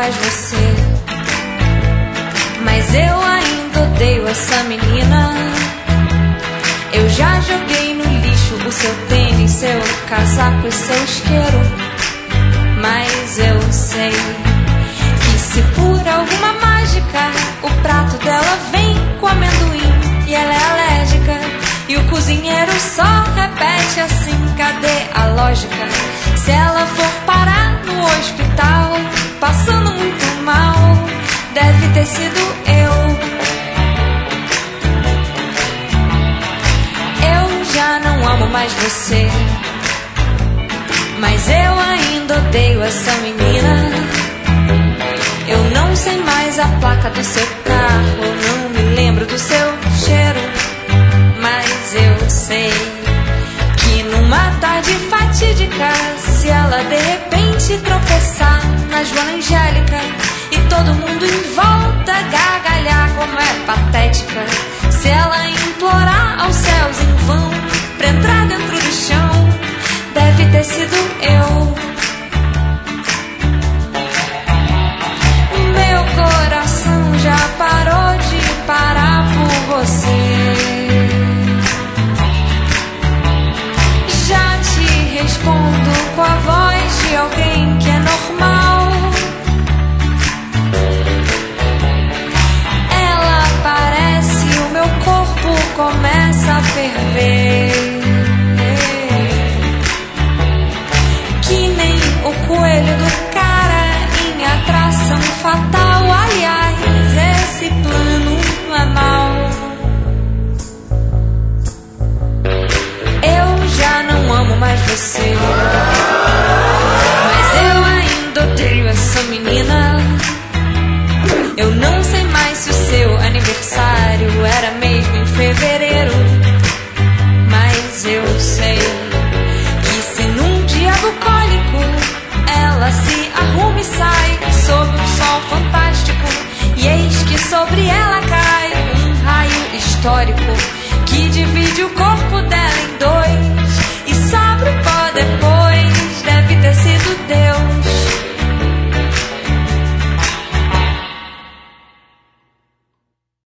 mais você, mas eu ainda odeio essa menina. Eu já joguei no lixo o seu tênis, seu casaco e seu isqueiro, mas eu sei que se por alguma mágica o prato dela vem com amendoim e ela é alérgica, e o cozinheiro só repete assim, cadê a lógica? Se ela for parar no hospital, passando muito mal, deve ter sido eu. Eu já não amo mais você, mas eu ainda odeio essa menina. Eu não sei mais a placa do seu carro, não me lembro do seu cheiro, mas eu sei que numa tarde fatídica, se ela de repente tropeçar na Joana Angélica e todo mundo em volta gargalhar como é patética, se ela implorar aos céus em vão pra entrar dentro do chão, deve ter sido eu. Meu coração já parou de parar por você. Já te respondo com a voz de alguém que é normal. Ela aparece, o meu corpo começa a ferver, que nem o coelho do cara em atração fatal. Aliás, esse plano não é mau. Eu já não amo mais você, mas eu ainda odeio essa menina. Eu não sei mais se o seu aniversário era mesmo em fevereiro, mas eu sei que se num dia bucólico ela se arruma e sai sob um sol fantástico, e eis que sobre ela cai um raio histórico